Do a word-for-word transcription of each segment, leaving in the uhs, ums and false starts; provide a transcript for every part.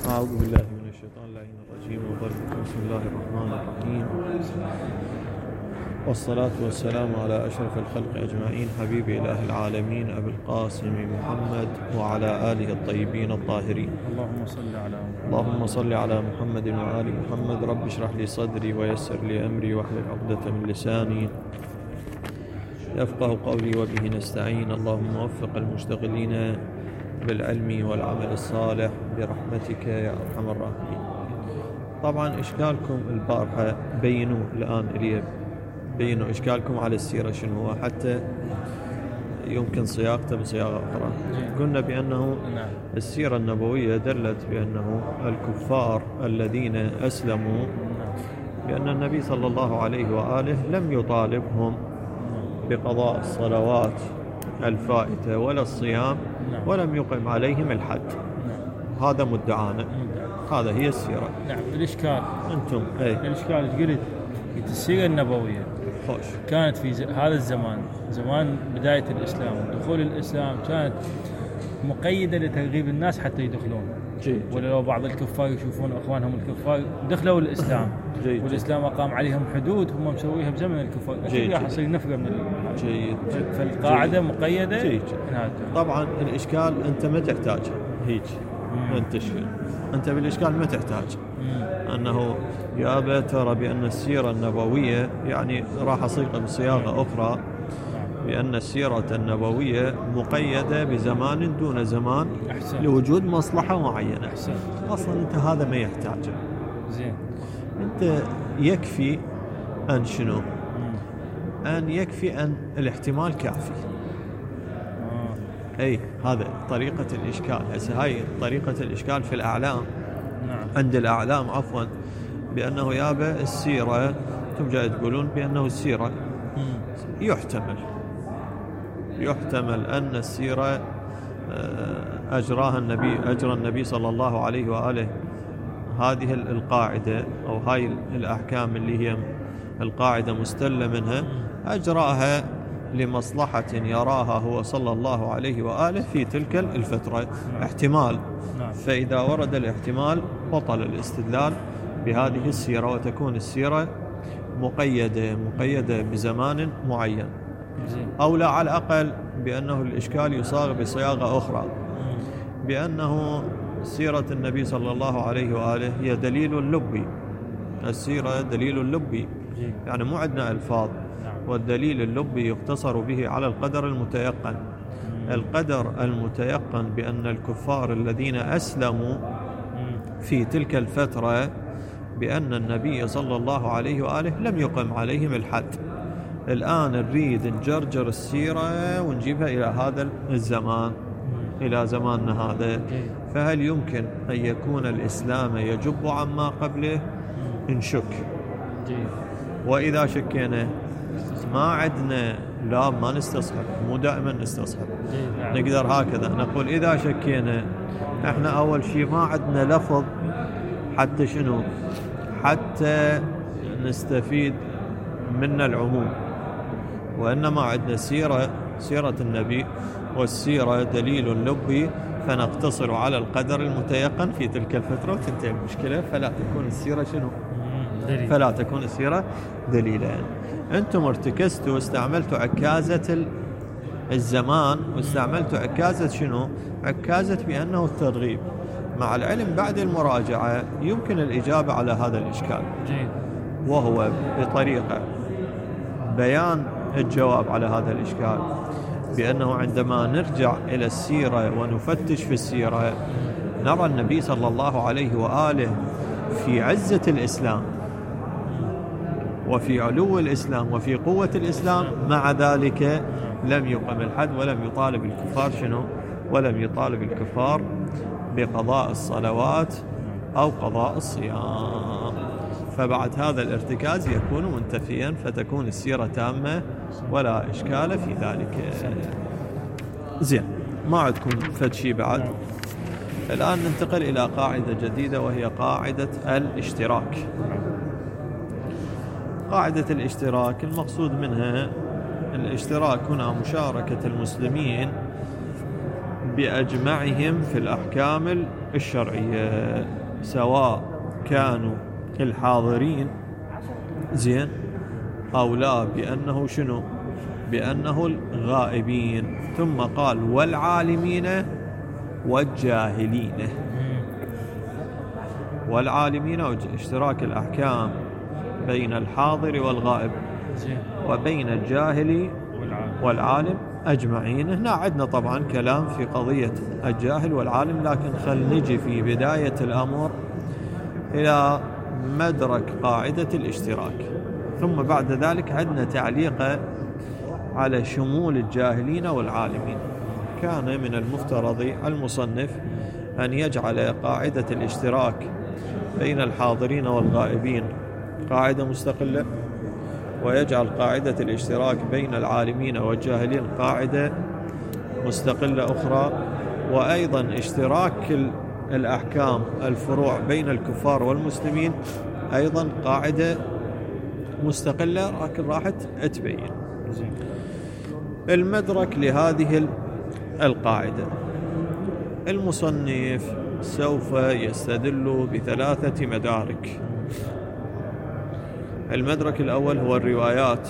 أعوذ بالله من الشيطان اللعين الرجيم وبركاته. بسم الله الرحمن الرحيم، والصلاة والسلام على أشرف الخلق أجمعين، حبيب إله العالمين أبي القاسم محمد وعلى آله الطيبين الطاهرين. اللهم صل على محمد اللهم صل على محمد وآل محمد. رب اشرح لي صدري ويسر لي أمري واحلل عقدة من لساني يفقه قولي وبه نستعين. اللهم وفق المشتغلين بالعلم والعمل الصالح برحمتك يا أرحم الراحمين. طبعا إشكالكم البارحة بينوا الآن إلي بينوا إشكالكم على السيرة شنو هو، حتى يمكن صياغته بصياغة أخرى. قلنا بأنه السيرة النبوية دلت بأنه الكفار الذين أسلموا بأن النبي صلى الله عليه وآله لم يطالبهم بقضاء الصلوات الفائتة ولا الصيام ولم يقم عليهم الحد. هذا مدعانا، هذا هي السيرة. نعم. الإشكال أنتم أي الإشكال قلت السيرة النبوية خوش كانت في هذا الزمان، زمان بداية الإسلام دخول الإسلام، كانت مقيدة لترغيب الناس حتى يدخلون. جيد. ولو بعض الكفار يشوفون أخوانهم الكفار دخلوا الإسلام جيد. والإسلام أقام عليهم حدود هم مسويها بزمن الكفار، أكيد راح يصير نفرة من ال... جيد. فالقاعدة جيد. مقيدة. جيد. جيد. طبعا الإشكال أنت ما تحتاج هيك أنت شيء أنت بالإشكال ما تحتاج مم. أنه يا أبا ترى بأن السيرة النبوية، يعني راح أصيغ بصياغة أخرى بأن السيرة النبوية مقيدة بزمان دون زمان أحسن. لوجود مصلحة معينة. أحسن. أصلا أنت هذا ما يحتاجه. زين. أنت يكفي أن شنو أن يكفي أن الاحتمال كافي. آه. أي هذا طريقة الإشكال. هسه هاي طريقة الإشكال في الأعلام. نعم. عند الأعلام عفوا بأنه يابا السيرة أنتم جاي تقولون بأنه السيرة يحتمل يحتمل أن السيرة أجراها النبي أجرى النبي صلى الله عليه وآله هذه القاعدة أو هاي الأحكام اللي هي القاعدة مستلة منها، أجراها لمصلحة يراها هو صلى الله عليه وآله في تلك الفترة. احتمال. فإذا ورد الاحتمال بطل الاستدلال بهذه السيرة، وتكون السيرة مقيدة مقيدة بزمان معين، أو لا على الأقل بأنه الإشكال يصاغ بصياغة أخرى بأنه سيرة النبي صلى الله عليه وآله هي دليل لبي. السيرة دليل لبي، يعني مو عندنا ألفاظ، والدليل اللبي يقتصر به على القدر المتيقن. القدر المتيقن بأن الكفار الذين أسلموا في تلك الفترة بأن النبي صلى الله عليه وآله لم يقم عليهم الحد. الآن نريد نجرجر السيرة ونجيبها إلى هذا الزمان، إلى زماننا هذا. فهل يمكن أن يكون الإسلام يجب عما قبله؟ نشك. وإذا شكينا ما عندنا، لا ما نستصحب، مو دائما نستصحب، نقدر هكذا نقول إذا شكينا. احنا أول شيء ما عندنا لفظ حتى شنو حتى نستفيد من العموم، وإنما عندنا سيرة سيرة النبي، والسيرة دليل لبي، فنقتصر على القدر المتيقن في تلك الفترة وتنتهي المشكلة. فلا تكون السيرة شنو دليل. فلا تكون السيرة دليلا. أنتم ارتكزتوا واستعملتوا عكازة الزمان، واستعملتوا عكازة شنو عكازة بأنه الترغيب، مع العلم بعد المراجعة يمكن الإجابة على هذا الإشكال، وهو بطريقة بيان الجواب على هذا الإشكال بأنه عندما نرجع إلى السيرة ونفتش في السيرة نرى النبي صلى الله عليه وآله في عزة الإسلام وفي علو الإسلام وفي قوة الإسلام، مع ذلك لم يقم الحد ولم يطالب الكفار شنو ولم يطالب الكفار بقضاء الصلوات أو قضاء الصيام. فبعد هذا الارتكاز يكون منتفيا، فتكون السيرة تامة ولا إشكال في ذلك. زين، ما عندكم فد شيء بعد؟ الآن ننتقل إلى قاعدة جديدة، وهي قاعدة الاشتراك. قاعدة الاشتراك المقصود منها الاشتراك هنا مشاركة المسلمين بأجمعهم في الأحكام الشرعية، سواء كانوا الحاضرين زين أو لا، بأنه شنو؟ بأنه الغائبين. ثم قال والعالمين والجاهلين. والعالمين اشتراك الأحكام بين الحاضر والغائب وبين الجاهل والعالم أجمعين. هنا عندنا طبعا كلام في قضية الجاهل والعالم، لكن خل نجي في بداية الأمر إلى مدرك قاعدة الاشتراك، ثم بعد ذلك عندنا تعليق على شمول الجاهلين والعالمين. كان من المفترض المصنف أن يجعل قاعدة الاشتراك بين الحاضرين والغائبين قاعدة مستقلة، ويجعل قاعدة الاشتراك بين العالمين والجاهلين قاعدة مستقلة أخرى، وأيضا اشتراك الأحكام الفروع بين الكفار والمسلمين أيضا قاعدة مستقلة، لكن راح تبين المدرك لهذه القاعدة. المصنف سوف يستدل بثلاثة مدارك. المدرك الأول هو الروايات،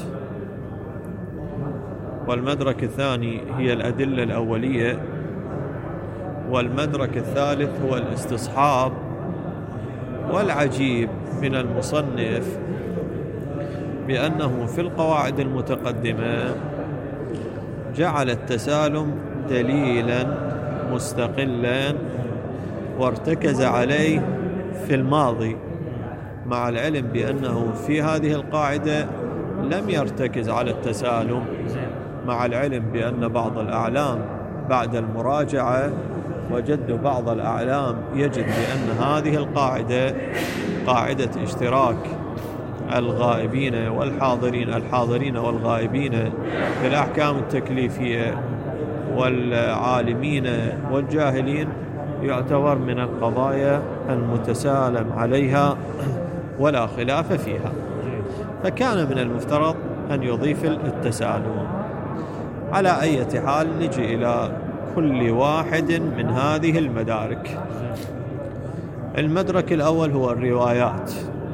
والمدرك الثاني هي الأدلة الأولية، والمدرك الثالث هو الاستصحاب. والعجيب من المصنف بأنه في القواعد المتقدمة جعل التسالم دليلا مستقلا وارتكز عليه في الماضي، مع العلم بأنه في هذه القاعدة لم يرتكز على التسالم، مع العلم بأن بعض الأعلام بعد المراجعة وجد بعض الأعلام يجد بأن هذه القاعدة قاعدة اشتراك الغائبين والحاضرين الحاضرين والغائبين في الأحكام التكليفية والعالمين والجاهلين يعتبر من القضايا المتسالم عليها ولا خلاف فيها، فكان من المفترض أن يضيف التسالم. على أي حال نجي إلى كل واحد من هذه المدارك. المدرك الأول هو الروايات.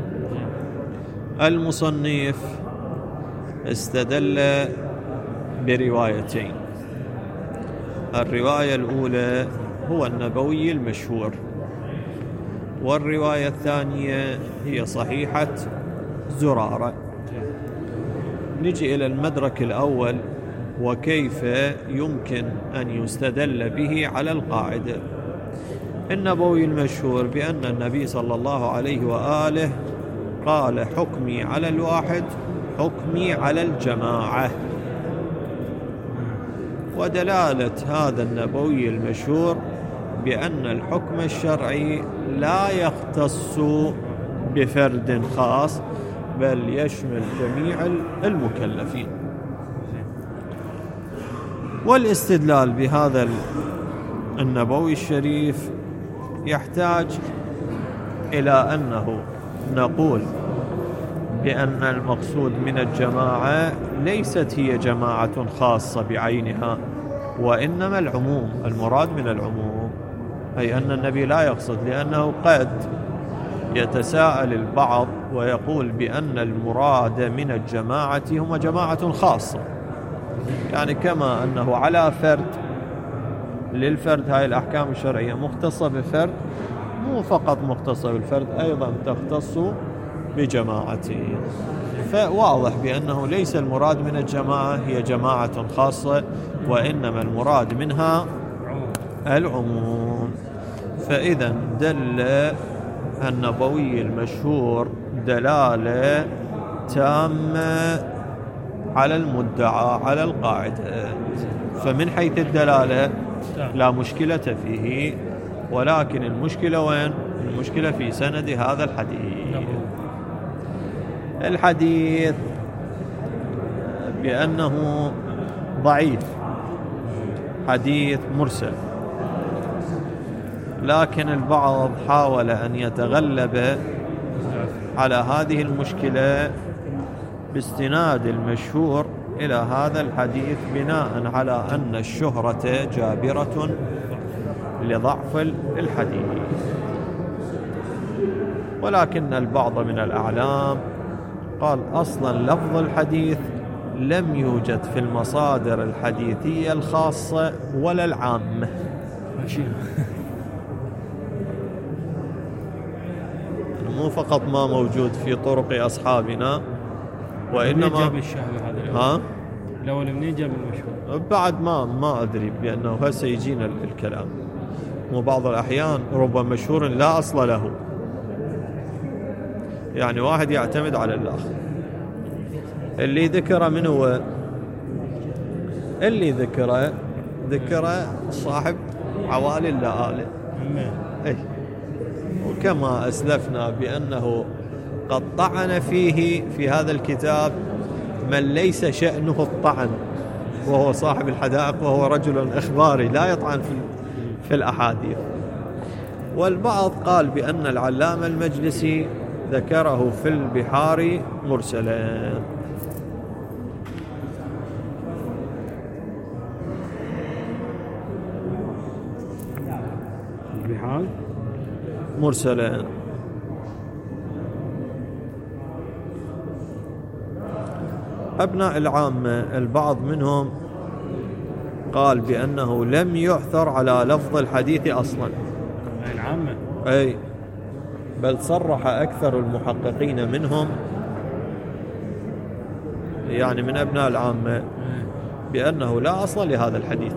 المصنف استدل بروايتين. الرواية الأولى هو النبوي المشهور، والرواية الثانية هي صحيحة زرارة. نجي إلى المدرك الأول وكيف يمكن أن يستدل به على القاعدة. النبوي المشهور بأن النبي صلى الله عليه وآله قال حكمي على الواحد حكمي على الجماعة، ودلالة هذا النبوي المشهور بأن الحكم الشرعي لا يختص بفرد خاص بل يشمل جميع المكلفين. والاستدلال بهذا النبوي الشريف يحتاج إلى أنه نقول بأن المقصود من الجماعة ليست هي جماعة خاصة بعينها، وإنما العموم. المراد من العموم أي أن النبي لا يقصد، لأنه قد يتساءل البعض ويقول بأن المراد من الجماعة هم جماعة خاصة، يعني كما أنه على فرد للفرد هاي الأحكام الشرعية مختصة بفرد، مو فقط مختصة بالفرد، أيضا تختص بجماعته. فواضح بأنه ليس المراد من الجماعة هي جماعة خاصة، وإنما المراد منها العموم. فإذا دل النبوي المشهور دلالة تامة على المدعى على القاعدة، فمن حيث الدلالة لا مشكلة فيه، ولكن المشكلة وين؟ المشكلة في سند هذا الحديث. الحديث بأنه ضعيف، حديث مرسل، لكن البعض حاول أن يتغلب على هذه المشكلة باستناد المشهور إلى هذا الحديث بناء على أن الشهرة جابرة لضعف الحديث. ولكن البعض من الأعلام قال أصلا لفظ الحديث لم يوجد في المصادر الحديثية الخاصة ولا العامة. مو فقط ما موجود في طرق أصحابنا، وإنما جاب الشهر هذا ها الأول منين جاب المشهور؟ بعد ما ما أدري، بأنه هسه يجينا الكلام. مو بعض الأحيان ربما مشهور لا أصل له، يعني واحد يعتمد على الآخر. اللي ذكره من هو؟ اللي ذكره ذكره صاحب عوالي اللآلئ. أي. وكما أسلفنا بأنه قد طعن فيه في هذا الكتاب من ليس شأنه الطعن، وهو صاحب الحدائق، وهو رجل إخباري لا يطعن في في الأحاديث. والبعض قال بأن العلامة المجلسي ذكره في البحار مرسلا. البحار مرسلا. أبناء العامة البعض منهم قال بأنه لم يعثر على لفظ الحديث أصلا. العامة أي، بل صرح أكثر المحققين منهم، يعني من أبناء العامة، بأنه لا أصل لهذا الحديث.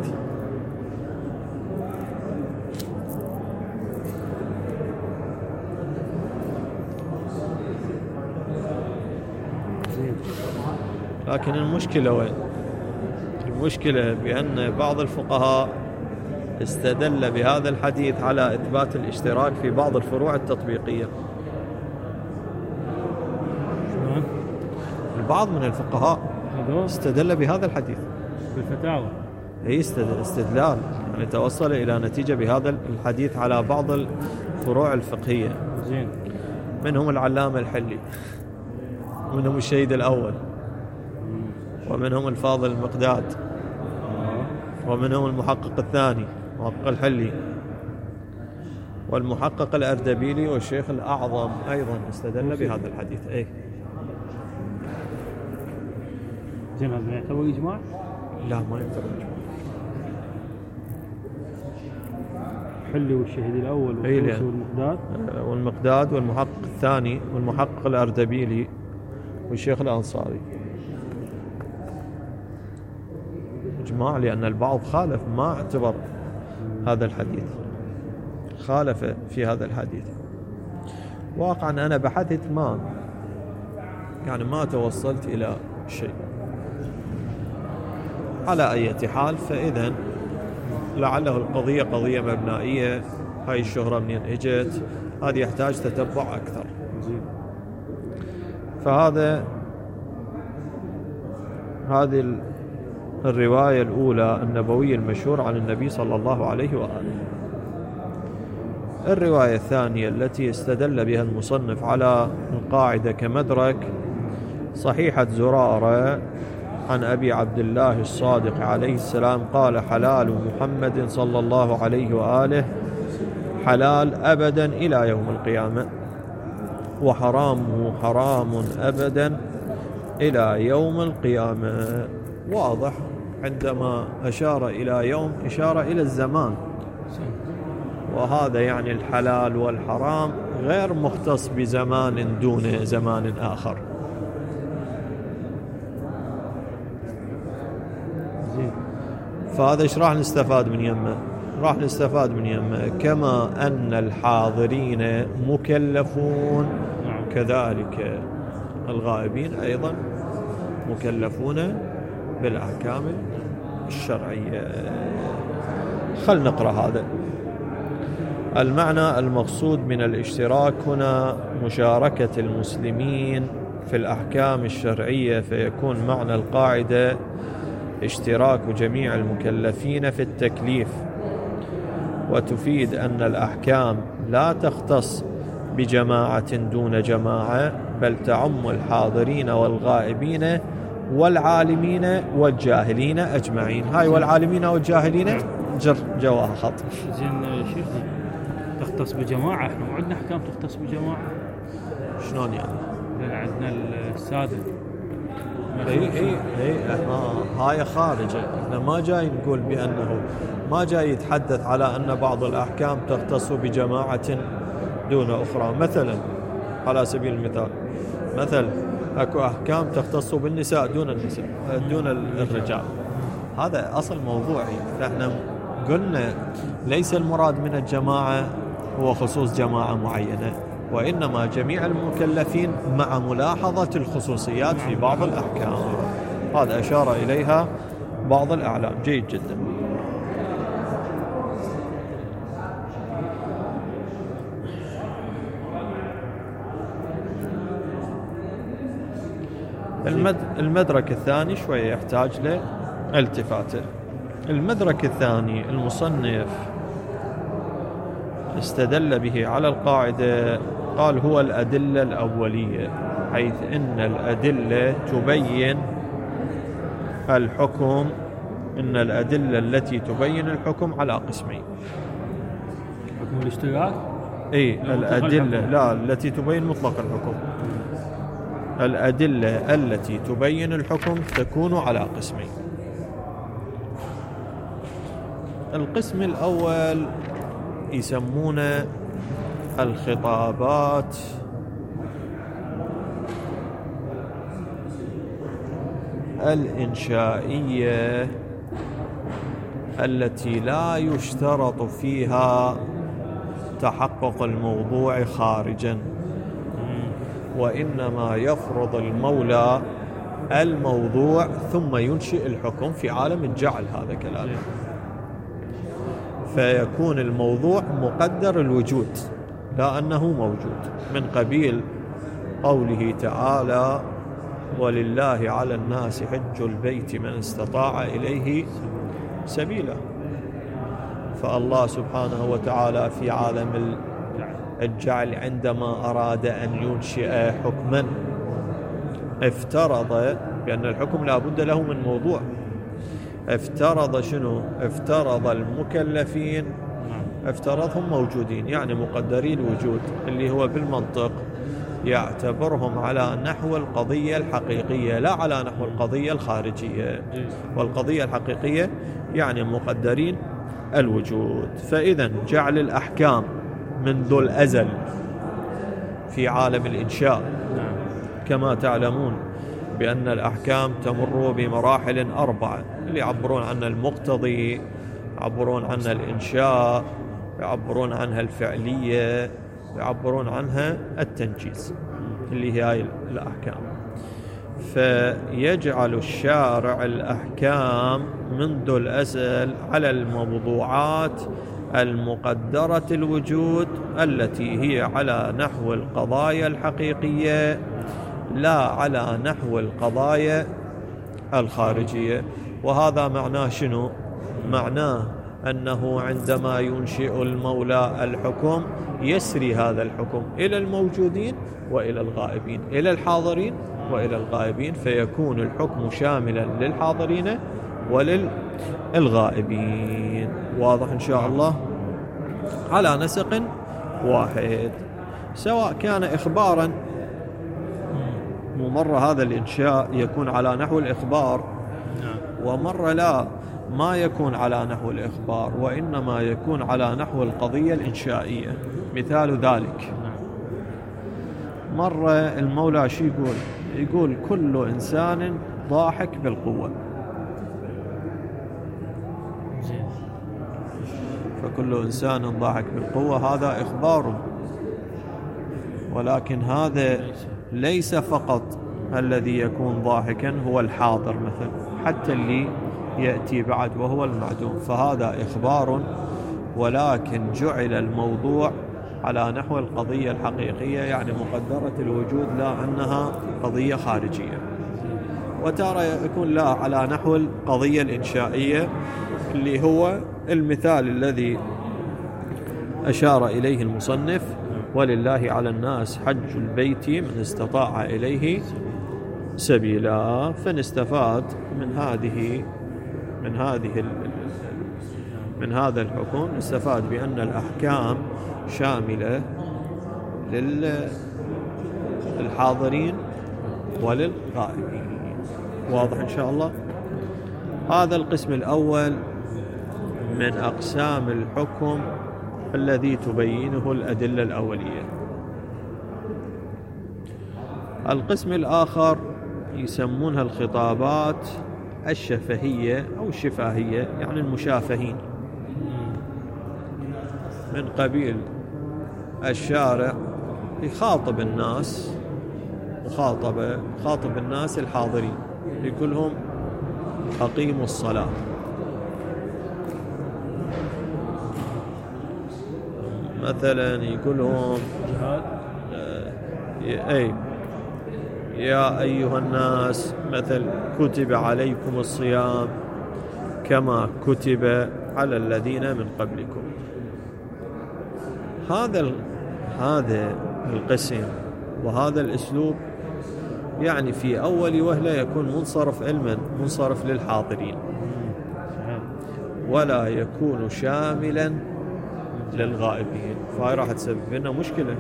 لكن المشكلة وين؟ المشكلة بأن بعض الفقهاء استدل بهذا الحديث على إثبات الاشتراك في بعض الفروع التطبيقية. البعض من الفقهاء استدل بهذا الحديث بالفتاوى، هي استدلال، يعني توصل إلى نتيجة بهذا الحديث على بعض الفروع الفقهية. زين. منهم العلامة الحلي، منهم الشهيد الأول، ومنهم الفاضل المقداد، ومنهم المحقق الثاني محقق الحلي، والمحقق الأردبيلي، والشيخ الأعظم أيضا استدل بهذا الحديث. أي زين. هذا يعتبر إجماع؟ لا، ما يعتبر إجماع. الحلي والشهيد الأول والمقداد والمقداد والمحقق الثاني والمحقق الأردبيلي والشيخ الأنصاري إجماع، لأن البعض خالف، ما اعتبر هذا الحديث، خالف في هذا الحديث. واقعا أنا بحثت ما يعني ما توصلت إلى شيء. على أي حال، فإذا لعله القضية قضية مبنائية. هاي الشهرة منين اجت؟ هذه يحتاج تتبع أكثر. فهذا هذه الرواية الأولى النبوية المشهورة عن النبي صلى الله عليه وآله. الرواية الثانية التي استدل بها المصنف على القاعدة كمدرك صحيحة زرارة عن أبي عبد الله الصادق عليه السلام قال: حلال محمد صلى الله عليه وآله حلال أبدا إلى يوم القيامة، وحرامه حرام أبدا إلى يوم القيامة. واضح، عندما أشار إلى يوم إشارة إلى الزمان، وهذا يعني الحلال والحرام غير مختص بزمان دون زمان آخر. فهذا إيش راح نستفاد من يمه؟ راح نستفاد من يمه كما أن الحاضرين مكلفون، كذلك الغائبين أيضا مكلفون بالأحكام الشرعية. خل نقرأ هذا المعنى. المقصود من الاشتراك هنا مشاركة المسلمين في الأحكام الشرعية، فيكون معنى القاعدة اشتراك جميع المكلفين في التكليف، وتفيد أن الأحكام لا تختص بجماعة دون جماعة، بل تعم الحاضرين والغائبين والعالمين والجاهلين أجمعين. هاي والعالمين والجاهلين جر جواها خط. زين شيخ تختص بجماعة، احنا ما عندنا احكام تختص بجماعة. شلون يعني؟ لان عندنا السادة. اي اي اي احنا هاي خارجه، احنا ما جاي نقول بانه ما جاي يتحدث على ان بعض الاحكام تختص بجماعه دون اخرى. مثلا على سبيل المثال، مثل اكو احكام تختص بالنساء دون النساء دون الرجال، هذا اصل موضوعي. فاحنا قلنا ليس المراد من الجماعه هو خصوص جماعه معينه، وإنما جميع المكلفين مع ملاحظة الخصوصيات في بعض الأحكام. هذا أشار إليها بعض الأعلام. جيد جدا. المد... المدرك الثاني شوية يحتاج له التفاته. المدرك الثاني المصنف استدل به على القاعدة، قال هو الأدلة الأولية، حيث إن الأدلة تبين الحكم، إن الأدلة التي تبين الحكم على قسمين. حكم الاشتراك؟ إيه الأدلة لا التي تبين مطلق الحكم. الأدلة التي تبين الحكم تكون على قسمين. القسم الأول يسمونه الخطابات الإنشائية التي لا يشترط فيها تحقق الموضوع خارجا، وإنما يفرض المولى الموضوع ثم ينشئ الحكم في عالم الجعل. هذا كلام. فيكون الموضوع مقدر الوجود لا أنه موجود، من قبيل قوله تعالى ولله على الناس حج البيت من استطاع إليه سبيلا. فالله سبحانه وتعالى في عالم الجعل عندما أراد أن ينشئ حكما افترض بأن الحكم لا بد له من موضوع. افترض شنو؟ افترض المكلفين، افترضهم موجودين يعني مقدري الوجود، اللي هو بالمنطق يعتبرهم على نحو القضية الحقيقية لا على نحو القضية الخارجية. والقضية الحقيقية يعني مقدرين الوجود. فإذا جعل الأحكام منذ الأزل في عالم الإنشاء، كما تعلمون بأن الأحكام تمر بمراحل أربعة، اللي يعبرون عنها المقتضي، يعبرون عنها الإنشاء، يعبرون عنها الفعلية، يعبرون عنها التنجيز، اللي هي هاي الأحكام. فيجعل الشارع الأحكام منذ الأزل على الموضوعات المقدرة الوجود التي هي على نحو القضايا الحقيقية لا على نحو القضايا الخارجية. وهذا معناه شنو؟ معناه أنه عندما ينشئ المولى الحكم يسري هذا الحكم إلى الموجودين وإلى الغائبين، إلى الحاضرين وإلى الغائبين، فيكون الحكم شاملا للحاضرين وللغائبين. واضح إن شاء الله؟ على نسق واحد، سواء كان إخبارا، ومرة هذا الإنشاء يكون على نحو الإخبار، ومرة لا ما يكون على نحو الإخبار وإنما يكون على نحو القضية الإنشائية. مثال ذلك مرة المولى شو يقول؟ يقول كل إنسان ضاحك بالقوة، فكل إنسان ضاحك بالقوة هذا إخبار، ولكن هذا ليس فقط الذي يكون ضاحكا هو الحاضر مثلا، حتى اللي يأتي بعد وهو المعدوم، فهذا إخبار، ولكن جعل الموضوع على نحو القضية الحقيقية يعني مقدرة الوجود لا أنها قضية خارجية. وتارة يكون لا على نحو القضية الإنشائية اللي هو المثال الذي أشار إليه المصنف ولله على الناس حج البيت من استطاع إليه سبيلا. فنستفاد من هذه من هذه من هذا الحكم نستفاد بأن الأحكام شاملة للحاضرين وللغائبين. واضح إن شاء الله؟ هذا القسم الأول من أقسام الحكم الذي تبينه الأدلة الأولية. القسم الآخر يسمونها الخطابات الشفهية أو الشفاهية، يعني المشافهين، من قبيل الشارع يخاطب الناس مخاطبة خاطب الناس الحاضرين، يقول لهم أقيموا الصلاة، مثلا يقول لهم أي يا أيها الناس مثل كتب عليكم الصيام كما كتب على الذين من قبلكم. هذا هذا القسم وهذا الأسلوب يعني في أول وهلة يكون منصرف علما، منصرف للحاضرين، ولا يكون شاملا للغائبين، فهي راح تسبب لنا مشكلة،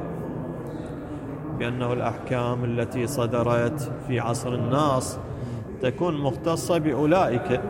بأنه الأحكام التي صدرت في عصر الناس تكون مختصة بأولئك،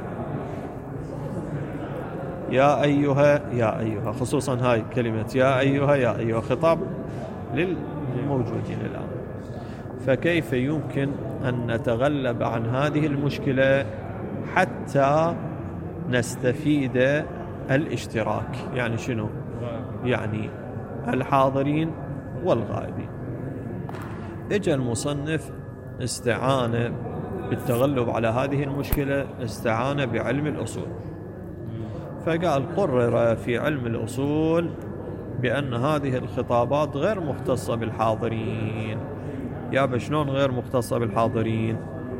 يا أيها يا أيها، خصوصا هاي كلمة يا أيها يا أيها خطاب للموجودين الآن. فكيف يمكن أن نتغلب عن هذه المشكلة حتى نستفيد الاشتراك؟ يعني شنو؟ يعني الحاضرين والغائبين. اجى المصنف استعان بالتغلب على هذه المشكلة، استعان بعلم الأصول، فقال قرر في علم الأصول بأن هذه الخطابات غير مختصة بالحاضرين. يا شلون غير مختصة بالحاضرين؟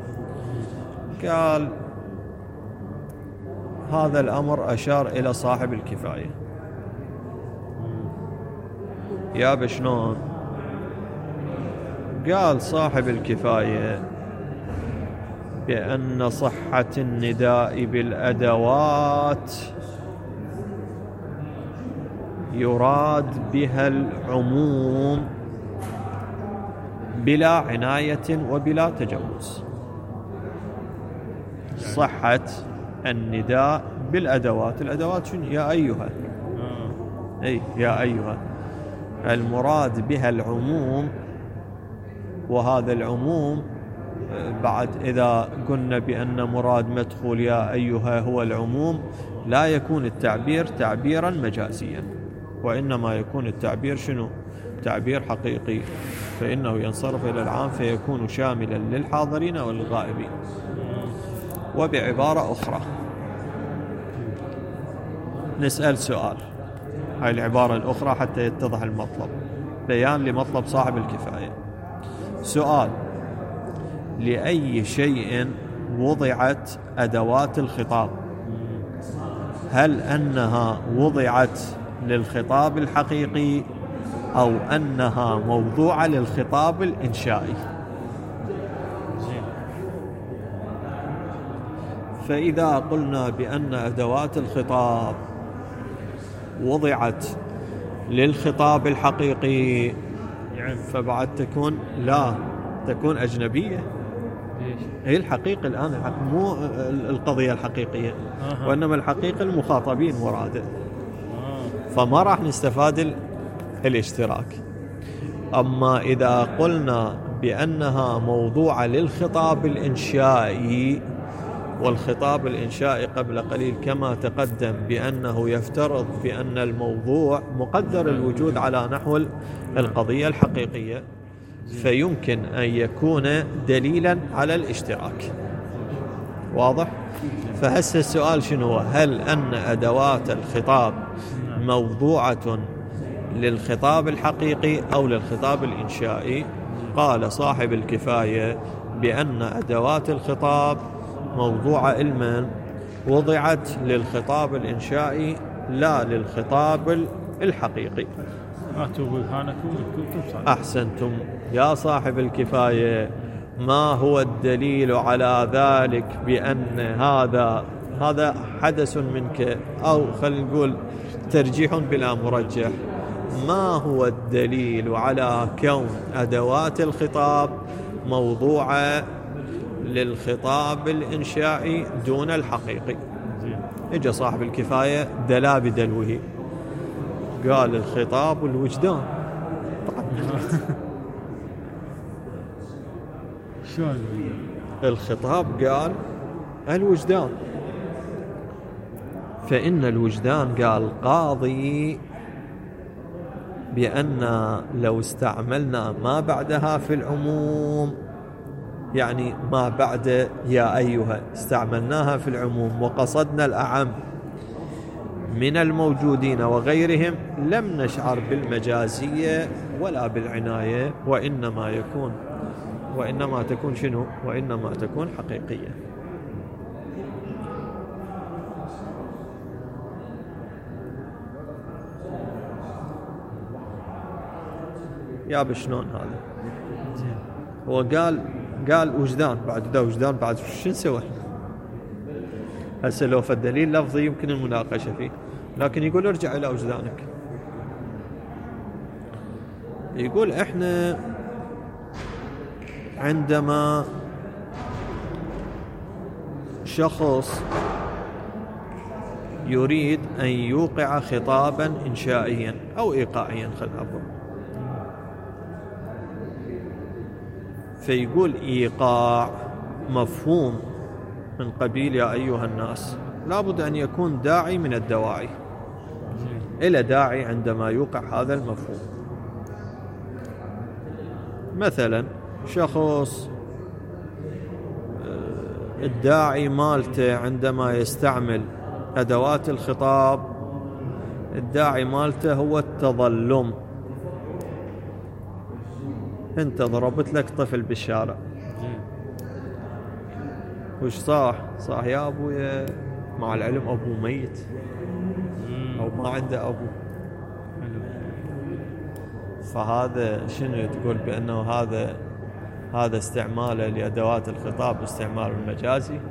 قال هذا الأمر أشار إلى صاحب الكفاية. يا شلون؟ قال صاحب الكفاية بأن صحة النداء بالأدوات يراد بها العموم بلا عناية وبلا تجوز. صحة النداء بالأدوات، الأدوات شنو؟ يا أيها، أي يا أيها، المراد بها العموم، وهذا العموم بعد إذا قلنا بأن مراد مدخول يا أيها هو العموم، لا يكون التعبير تعبيرا مجازيا، وإنما يكون التعبير شنو؟ تعبير حقيقي، فإنه ينصرف إلى العام فيكون شاملا للحاضرين والغائبين. وبعبارة أخرى نسأل سؤال، هاي العبارة الأخرى حتى يتضح المطلب، بيان لمطلب صاحب الكفاية. سؤال: لأي شيء وضعت أدوات الخطاب؟ هل أنها وضعت للخطاب الحقيقي أو أنها موضوعة للخطاب الإنشائي؟ فإذا قلنا بأن أدوات الخطاب وضعت للخطاب الحقيقي فبعد تكون لا تكون أجنبية. هي الحقيقة الآن مو القضية الحقيقية، وإنما الحقيقة المخاطبين مراده، فما راح نستفاد الاشتراك. أما إذا قلنا بأنها موضوعة للخطاب الإنشائي، والخطاب الإنشائي قبل قليل كما تقدم بأنه يفترض بأن الموضوع مقدر الوجود على نحو القضية الحقيقية، فيمكن أن يكون دليلا على الاشتراك. واضح؟ فهس السؤال شنو؟ هل أن أدوات الخطاب موضوعة للخطاب الحقيقي أو للخطاب الإنشائي؟ قال صاحب الكفاية بأن أدوات الخطاب موضوعة علما وضعت للخطاب الإنشائي لا للخطاب الحقيقي. أحسنتم يا صاحب الكفاية. ما هو الدليل على ذلك بأن هذا هذا حدث منك، أو خلينا نقول ترجيح بلا مرجح. ما هو الدليل على كون أدوات الخطاب موضوعة للخطاب الإنشائي دون الحقيقي؟ إجا صاحب الكفاية دلا بدلوه قال الخطاب والوجدان. شلون الخطاب قال الوجدان، فإن الوجدان قال قاضي بأن لو استعملنا ما بعدها في العموم، يعني ما بعد يا أيها استعملناها في العموم وقصدنا الأعم من الموجودين وغيرهم، لم نشعر بالمجازية ولا بالعناية، وإنما يكون وإنما تكون شنو؟ وإنما تكون حقيقية. يا بشلون هذا؟ هو قال قال وجدان، بعد ده وجدان بعد شو نسوي؟ هسه لو فالدليل لفظي يمكن المناقشة فيه، لكن يقول ارجع إلى وجدانك. يقول احنا عندما شخص يريد أن يوقع خطابا إنشائيا أو إيقاعيا، خلنا نقول، فيقول إيقاع مفهوم من قبيل يا أيها الناس، لابد أن يكون داعي من الدواعي، إلى داعي عندما يوقع هذا المفهوم. مثلا شخص الداعي مالته عندما يستعمل أدوات الخطاب، الداعي مالته هو التظلم. انت ضربت لك طفل بالشارع، وش صاح؟ صاح يا أبويا، مع العلم أبوه ميت أو ما عنده أبو. فهذا شنو تقول بأنه هذا هذا استعماله لأدوات الخطاب واستعمال المجازي؟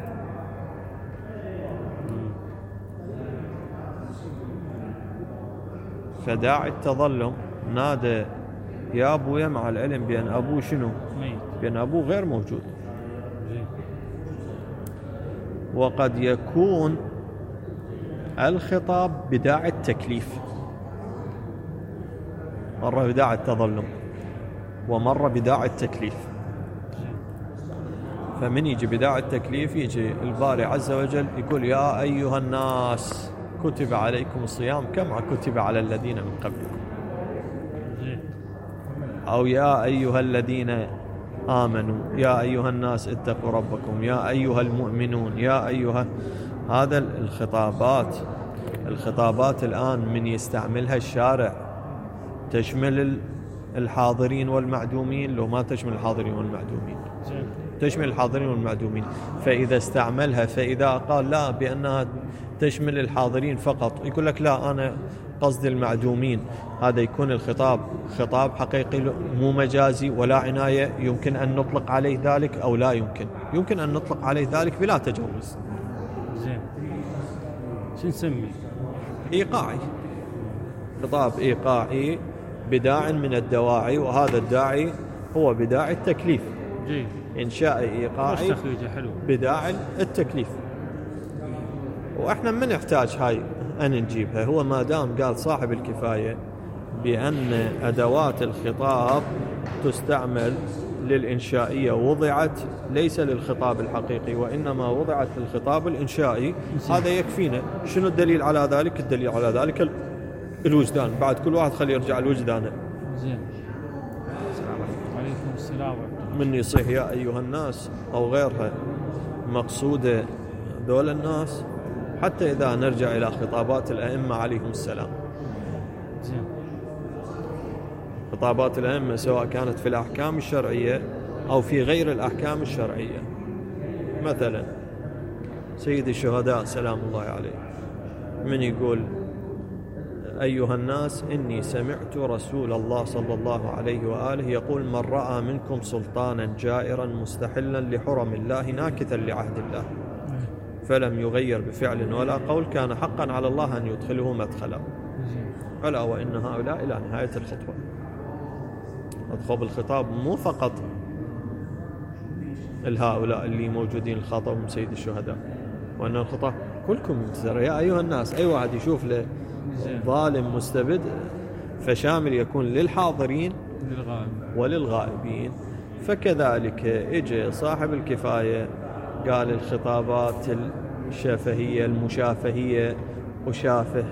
فداعي التظلم نادى يا أبويا مع العلم بأن أبوه شنو؟ بأن أبوه غير موجود. وقد يكون الخطاب بداعي التكليف، مرة بداعي التظلم ومرة بداعي التكليف. فمن يجي بداعي التكليف يجي الباري عز وجل يقول يا أيها الناس كتب عليكم الصيام كما كتب على الذين من قبلكم، أو يا أيها الذين آمنوا يا أيها الناس اتقوا ربكم يا أيها المؤمنون يا أيها. هذا الخطابات الخطابات الآن من يستعملها الشارع تشمل الحاضرين والمعدومين، لو ما تشمل الحاضرين والمعدومين، تشمل الحاضرين والمعدومين. فإذا استعملها، فإذا قال لا بأنها تشمل الحاضرين فقط، يقول لك لا أنا قصد المعدومين، هذا يكون الخطاب خطاب حقيقي مو مجازي ولا عناية. يمكن أن نطلق عليه ذلك أو لا يمكن، يمكن أن نطلق عليه ذلك بلا تجوز. زين، شو نسمي؟ إيقاعي، خطاب إيقاعي بداع من الدواعي، وهذا الداعي هو بداعي التكليف. جيد. إنشاء إيقاعي بداع التكليف. وإحنا من نحتاج هاي أن نجيبها؟ هو ما دام قال صاحب الكفاية بأن أدوات الخطاب تستعمل للإنشائية وضعت ليس للخطاب الحقيقي وإنما وضعت للخطاب الإنشائي، هذا يكفينا. شنو الدليل على ذلك؟ الدليل على ذلك الوجدان. بعد كل واحد خلي يرجع الوجدان. زين. عليكم السلام. من يصيح يا أيها الناس أو غيرها مقصودة دول الناس، حتى إذا نرجع إلى خطابات الأئمة عليهم السلام. زين. خطابات الأئمة سواء كانت في الأحكام الشرعية أو في غير الأحكام الشرعية. مثلا سيد الشهداء سلام الله عليه من يقول أيها الناس إني سمعت رسول الله صلى الله عليه وآله يقول من رأى منكم سلطانا جائرا مستحلا لحرم الله ناكثا لعهد الله. فلم يغير بفعل ولا قول كان حقا على الله أن يدخله مدخلا. ألا وإن هؤلاء إلى نهاية الخطبة. أدخل الخطاب مو فقط الهؤلاء اللي موجودين خاطبهم سيد الشهداء، وأن الخطاب كلكم يا أيها الناس. أي واحد يشوف له ظالم مستبد فشامل يكون للحاضرين وللغائبين. فكذلك اجى صاحب الكفاية قال الخطابات الشفهية المشافهية أشافه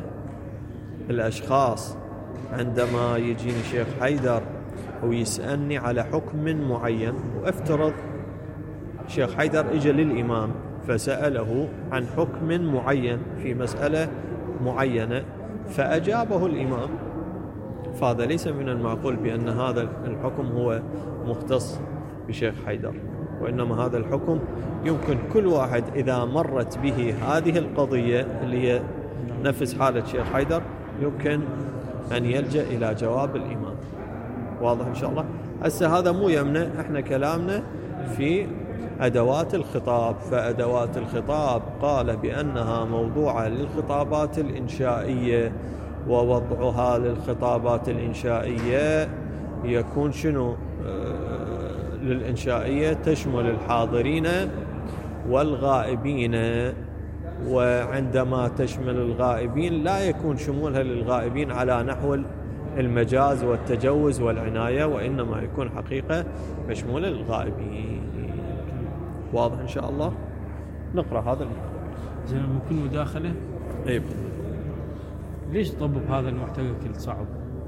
الأشخاص. عندما يجيني شيخ حيدر ويسألني على حكم معين، وافترض شيخ حيدر اجى للإمام فسأله عن حكم معين في مسألة معينة فأجابه الإمام، فهذا ليس من المعقول بأن هذا الحكم هو مختص بشيخ حيدر، وإنما هذا الحكم يمكن كل واحد إذا مرت به هذه القضية اللي هي نفس حالة شيخ حيدر يمكن أن يلجأ إلى جواب الإمام. واضح إن شاء الله؟ هسه هذا مو يمنع احنا كلامنا في أدوات الخطاب. فأدوات الخطاب قال بأنها موضوعة للخطابات الإنشائية، ووضعها للخطابات الإنشائية يكون شنو؟ آه للإنشائية تشمل الحاضرين والغائبين، وعندما تشمل الغائبين لا يكون شمولها للغائبين على نحو المجاز والتجوز والعناية، وإنما يكون حقيقة مشمولة للغائبين. واضح إن شاء الله؟ نقرأ هذا المحتوى. زين ممكن مداخلة؟ أي. ليش طبب هذا المحتوى كل صعب؟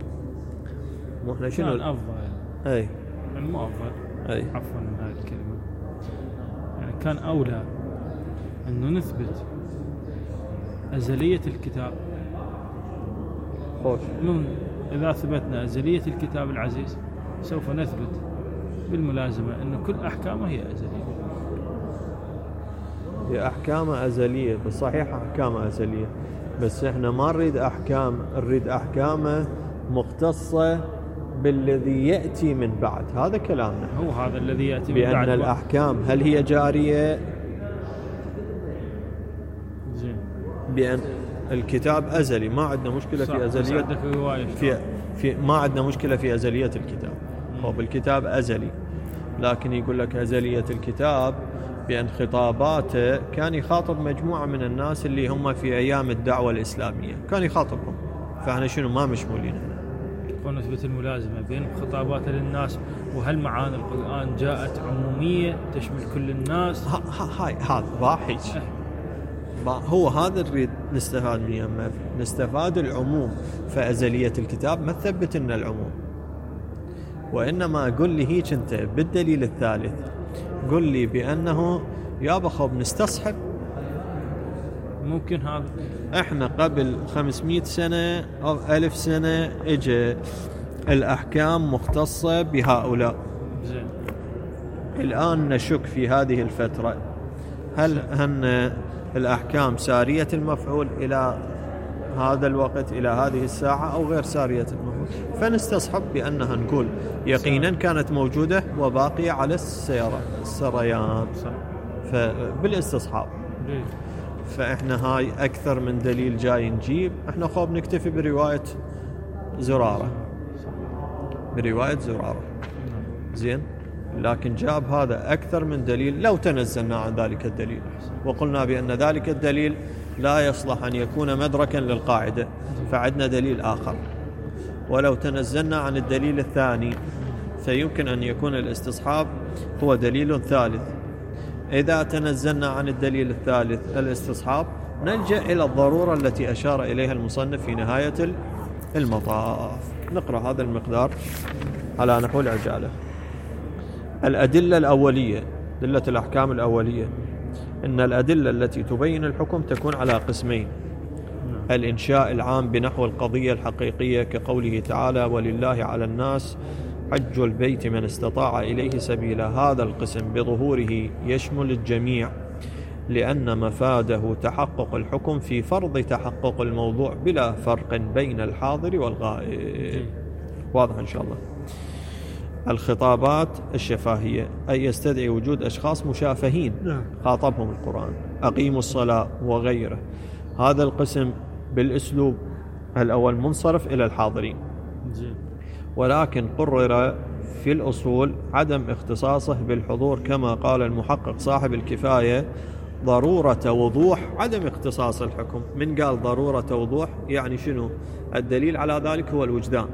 مو إحنا شنو؟ كان أفضل. أي. يعني مو أفضل. أي. عفوا من هذه الكلمة. يعني كان أولى أنه نثبت أزلية الكتاب. خوش. من إذا ثبتنا أزلية الكتاب العزيز سوف نثبت بالملازمة أن كل أحكامه هي أزلية. هي أحكام أزلية بالصحيح، أحكام أزلية، بس إحنا ما نريد أحكام، نريد أحكام مختصة بالذي يأتي من بعد. هذا كلامنا. هو هذا الذي يأتي من بأن بعد. بأن الأحكام هل هي جارية؟ زين. بأن الكتاب أزلي، ما عندنا مشكلة في أزلية. في في ما عندنا مشكلة في أزلية الكتاب. هو بالكتاب أزلي، لكن يقول لك أزلية الكتاب بأن خطاباته كان يخاطب مجموعة من الناس اللي هم في أيام الدعوة الإسلامية، كان يخاطبهم. فاحنا شنو ما مشمولين هنا؟ ونثبت الملازمة بين خطاباته للناس، وهل معاني القرآن جاءت عمومية تشمل كل الناس؟ هاي هذا ضاحك. هو هذا نريد نستفاد منه، نستفاد العموم. فأزلية الكتاب ما تثبت لنا العموم، وإنما قل لي هيك أنت بالدليل الثالث، قل لي بأنه يا بخوب نستصحب. ممكن هذا احنا قبل خمسمائة سنة أو ألف سنة اجى الأحكام مختصة بهؤلاء. زين. الآن نشك في هذه الفترة هل هن الأحكام سارية المفعول إلى هذا الوقت، إلى هذه الساعة، أو غير سارية المفعول، فنستصحب بأنها نقول يقينا كانت موجودة وباقية على السيرة السريان. فبالاستصحاب. فإحنا هاي أكثر من دليل جاي نجيب. إحنا خوب نكتفي برواية زرارة، برواية زرارة. زين. لكن جاب هذا أكثر من دليل. لو تنزلنا عن ذلك الدليل وقلنا بأن ذلك الدليل لا يصلح أن يكون مدركا للقاعدة، فعدنا دليل آخر. ولو تنزلنا عن الدليل الثاني فيمكن أن يكون الاستصحاب هو دليل ثالث. إذا تنزلنا عن الدليل الثالث الاستصحاب نلجأ إلى الضرورة التي أشار إليها المصنف في نهاية المطاف. نقرأ هذا المقدار على نحو العجالة. الأدلة الأولية، أدلة الأحكام الأولية، إن الأدلة التي تبين الحكم تكون على قسمين: الإنشاء العام بنحو القضية الحقيقية كقوله تعالى: ولله على الناس حج البيت من استطاع إليه سبيلا. هذا القسم بظهوره يشمل الجميع، لأن مفاده تحقق الحكم في فرض تحقق الموضوع بلا فرق بين الحاضر والغائب. واضح إن شاء الله. الخطابات الشفاهية، أي يستدعي وجود أشخاص مشافهين خاطبهم القرآن، أقيموا الصلاة وغيره. هذا القسم بالأسلوب الأول منصرف إلى الحاضرين، ولكن قرر في الأصول عدم اختصاصه بالحضور، كما قال المحقق صاحب الكفاية: ضرورة وضوح عدم اختصاص الحكم. من قال ضرورة وضوح يعني شنو؟ الدليل على ذلك هو الوجدان.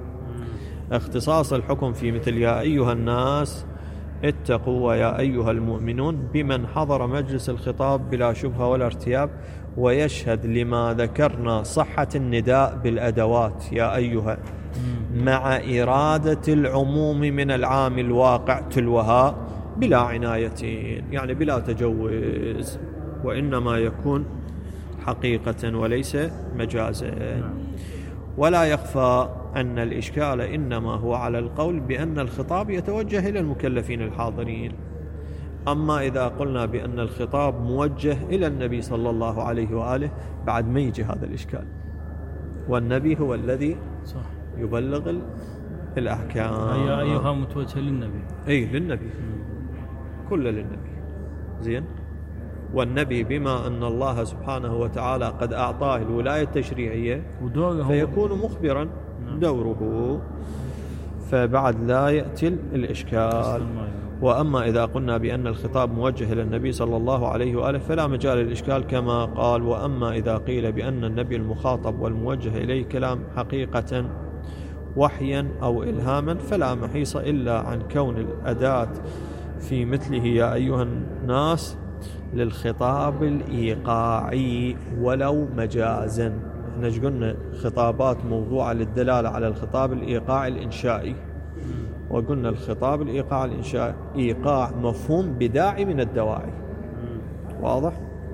اختصاص الحكم في مثل يا أيها الناس اتقوا ويا أيها المؤمنون بمن حضر مجلس الخطاب بلا شبهة ولا ارتياب، ويشهد لما ذكرنا صحة النداء بالأدوات يا أيها، مع إرادة العموم من العام الواقع تلوها بلا عناية، يعني بلا تجوز، وإنما يكون حقيقة وليس مجازا. ولا يخفى أن الإشكال إنما هو على القول بأن الخطاب يتوجه إلى المكلفين الحاضرين. أما إذا قلنا بأن الخطاب موجه إلى النبي صلى الله عليه وآله بعد ما يجي هذا الإشكال، والنبي هو الذي صح يبلغ الأحكام. يا أيها متوجه للنبي، أي للنبي، كل للنبي. زين. والنبي بما أن الله سبحانه وتعالى قد أعطاه الولاية التشريعية فيكون مخبرا دوره، فبعد لا يأتي الإشكال. وأما إذا قلنا بأن الخطاب موجه إلى النبي صلى الله عليه وآله فلا مجال للإشكال، كما قال: وأما إذا قيل بأن النبي المخاطب والموجه إليه كلام حقيقة وحيا أو إلهاما فلا محيص إلا عن كون الأداة في مثله يا أيها الناس للخطاب الإيقاعي ولو مجازا. احنا قلنا خطابات موضوعة للدلالة على الخطاب الإيقاعي الإنشائي، وقلنا الخطاب الإيقاع الإنشائي إيقاع مفهوم بداعي من الدواعي. واضح؟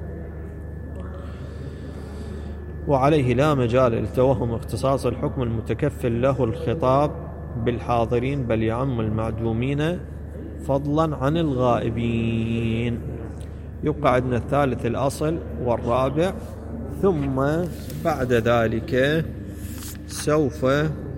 وعليه لا مجال لتوهم اختصاص الحكم المتكفل له الخطاب بالحاضرين، بل يعم المعدومين فضلا عن الغائبين. يبقى عندنا الثالث الأصل والرابع، ثم بعد ذلك سوف